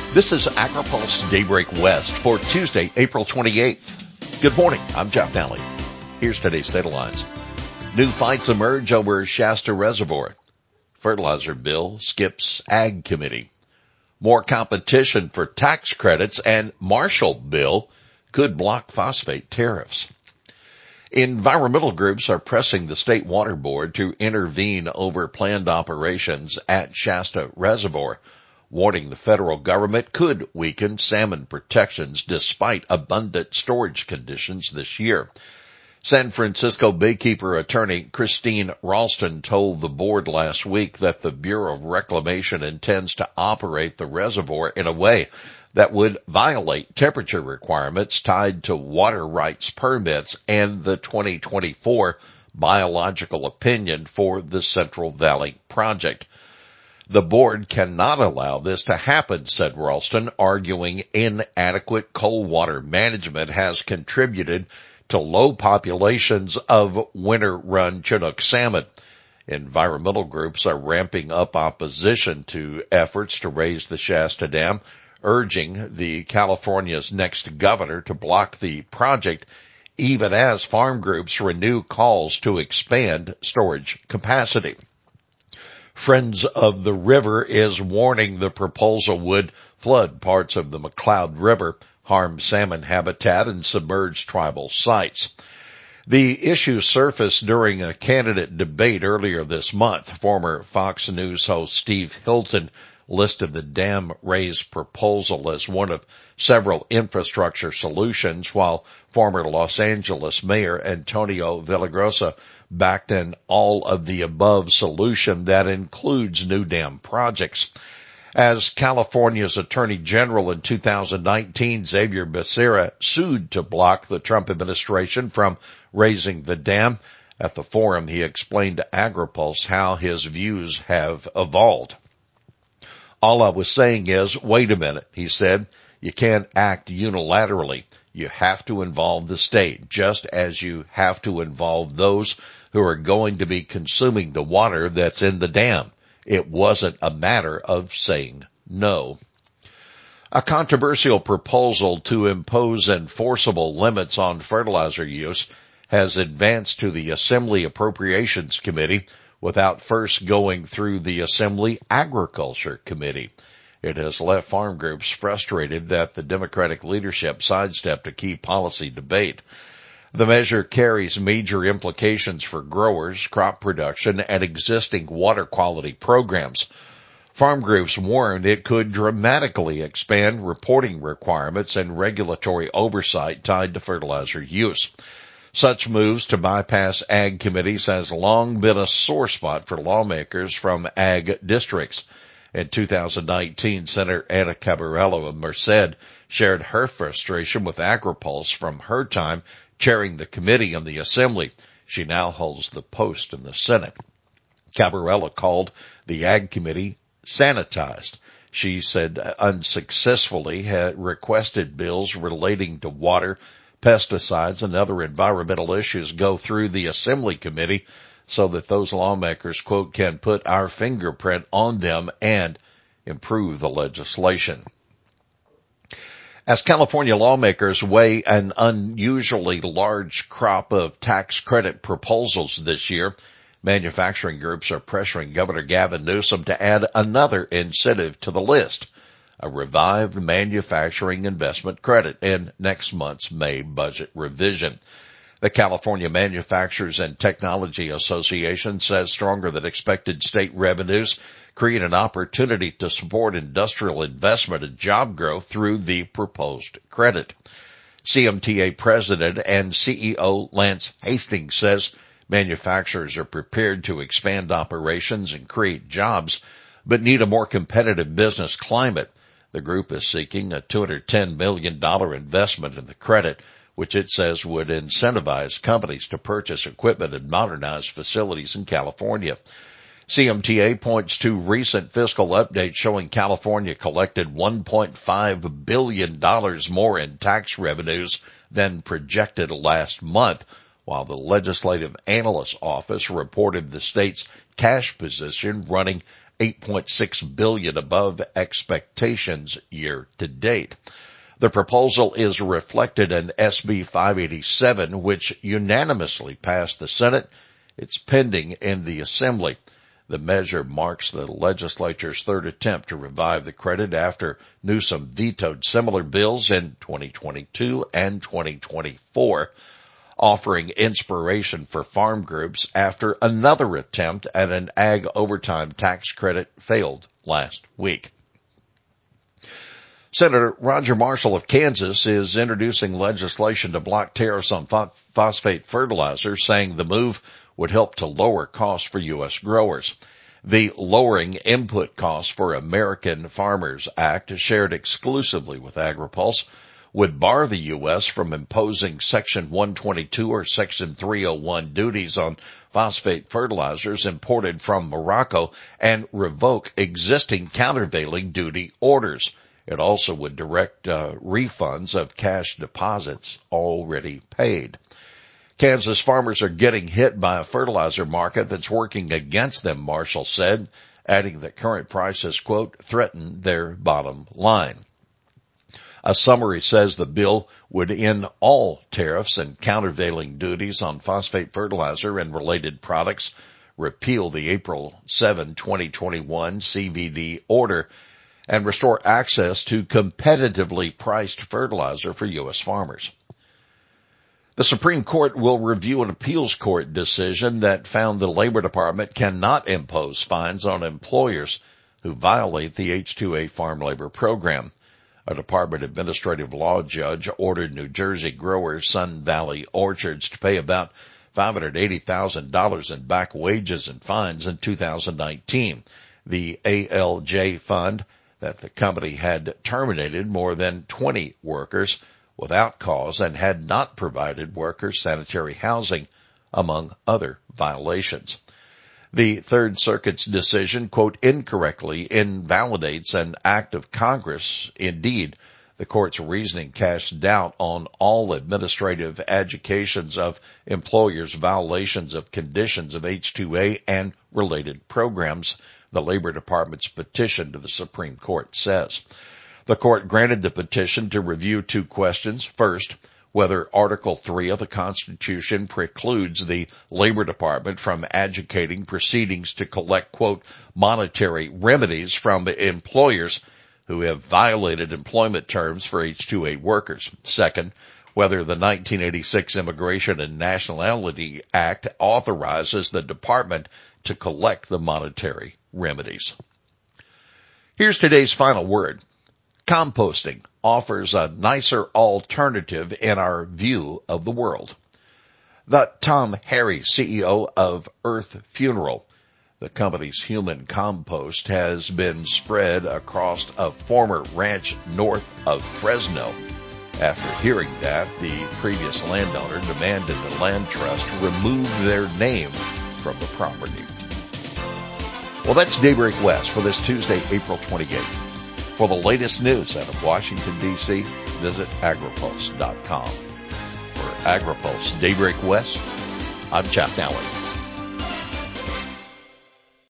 This is AgriPulse Daybreak West for Tuesday, April 28th. Good morning. I'm Jeff Daly. Here's today's state of lines. New fights emerge over Shasta Reservoir. Fertilizer bill skips Ag Committee. More competition for tax credits and Marshall bill could block phosphate tariffs. Environmental groups are pressing the State Water Board to intervene over planned operations at Shasta Reservoir, warning the federal government could weaken salmon protections despite abundant storage conditions this year. San Francisco Baykeeper attorney Christine Ralston told the board last week that the Bureau of Reclamation intends to operate the reservoir in a way that would violate temperature requirements tied to water rights permits and the 2024 biological opinion for the Central Valley Project. The board cannot allow this to happen, said Ralston, arguing inadequate cold water management has contributed to low populations of winter-run Chinook salmon. Environmental groups are ramping up opposition to efforts to raise the Shasta Dam, urging the California's next governor to block the project, even as farm groups renew calls to expand storage capacity. Friends of the River is warning the proposal would flood parts of the McCloud River, harm salmon habitat, and submerge tribal sites. The issue surfaced during a candidate debate earlier this month. Former Fox News host Steve Hilton listed the dam raise proposal as one of several infrastructure solutions, while former Los Angeles Mayor Antonio Villagrosa backed an all-of-the-above solution that includes new dam projects. As California's Attorney General in 2019, Xavier Becerra sued to block the Trump administration from raising the dam. At the forum, he explained to AgriPulse how his views have evolved. All I was saying is, wait a minute, he said. You can't act unilaterally. You have to involve the state, just as you have to involve those who are going to be consuming the water that's in the dam. It wasn't a matter of saying no. A controversial proposal to impose enforceable limits on fertilizer use has advanced to the Assembly Appropriations Committee without first going through the Assembly Agriculture Committee. It has left farm groups frustrated that the Democratic leadership sidestepped a key policy debate. The measure carries major implications for growers, crop production, and existing water quality programs. Farm groups warned it could dramatically expand reporting requirements and regulatory oversight tied to fertilizer use. Such moves to bypass ag committees has long been a sore spot for lawmakers from ag districts. In 2019, Senator Ana Caballero of Merced shared her frustration with AgriPulse from her time chairing the committee in the Assembly. She now holds the post in the Senate. Caballero called the Ag Committee sanitized. She said unsuccessfully had requested bills relating to water, pesticides, and other environmental issues go through the Assembly Committee so that those lawmakers, quote, can put our fingerprint on them and improve the legislation. As California lawmakers weigh an unusually large crop of tax credit proposals this year, manufacturing groups are pressuring Governor Gavin Newsom to add another incentive to the list, a revived manufacturing investment credit in next month's May budget revision. The California Manufacturers and Technology Association says stronger than expected state revenues create an opportunity to support industrial investment and job growth through the proposed credit. CMTA President and CEO Lance Hastings says manufacturers are prepared to expand operations and create jobs, but need a more competitive business climate. The group is seeking a $210 million investment in the credit, which it says would incentivize companies to purchase equipment and modernize facilities in California. CMTA points to recent fiscal updates showing California collected $1.5 billion more in tax revenues than projected last month, while the Legislative Analyst Office reported the state's cash position running $8.6 billion above expectations year to date. The proposal is reflected in SB 587, which unanimously passed the Senate. It's pending in the Assembly. The measure marks the legislature's third attempt to revive the credit after Newsom vetoed similar bills in 2022 and 2024, offering inspiration for farm groups after another attempt at an ag overtime tax credit failed last week. Senator Roger Marshall of Kansas is introducing legislation to block tariffs on phosphate fertilizer, saying the move would help to lower costs for U.S. growers. The Lowering Input Costs for American Farmers Act, shared exclusively with AgriPulse, would bar the U.S. from imposing Section 122 or Section 301 duties on phosphate fertilizers imported from Morocco and revoke existing countervailing duty orders. It also would direct refunds of cash deposits already paid. Kansas farmers are getting hit by a fertilizer market that's working against them, Marshall said, adding that current prices, quote, threaten their bottom line. A summary says the bill would end all tariffs and countervailing duties on phosphate fertilizer and related products, repeal the April 7, 2021 CVD order, and restore access to competitively priced fertilizer for U.S. farmers. The Supreme Court will review an appeals court decision that found the Labor Department cannot impose fines on employers who violate the H-2A farm labor program. A Department Administrative Law judge ordered New Jersey grower Sun Valley Orchards to pay about $580,000 in back wages and fines in 2019. The ALJ fund that the company had terminated more than 20 workers without cause and had not provided workers sanitary housing, among other violations. The Third Circuit's decision, quote, incorrectly invalidates an act of Congress. Indeed, the court's reasoning casts doubt on all administrative adjudications of employers' violations of conditions of H-2A and related programs, the Labor Department's petition to the Supreme Court says. The court granted the petition to review two questions. First, whether Article 3 of the Constitution precludes the Labor Department from adjudicating proceedings to collect, quote, monetary remedies from employers who have violated employment terms for H-2A workers. Second, whether the 1986 Immigration and Nationality Act authorizes the department to collect the monetary remedies. Here's today's final word. Composting offers a nicer alternative in our view of the world. The Tom Harry, CEO of Earth Funeral, the company's human compost, has been spread across a former ranch north of Fresno. After hearing that, the previous landowner demanded the land trust remove their name from the property. Well, that's Daybreak West for this Tuesday, April 28th. For the latest news out of Washington, D.C., visit agripulse.com. For AgriPulse Daybreak West, I'm Chap Allen.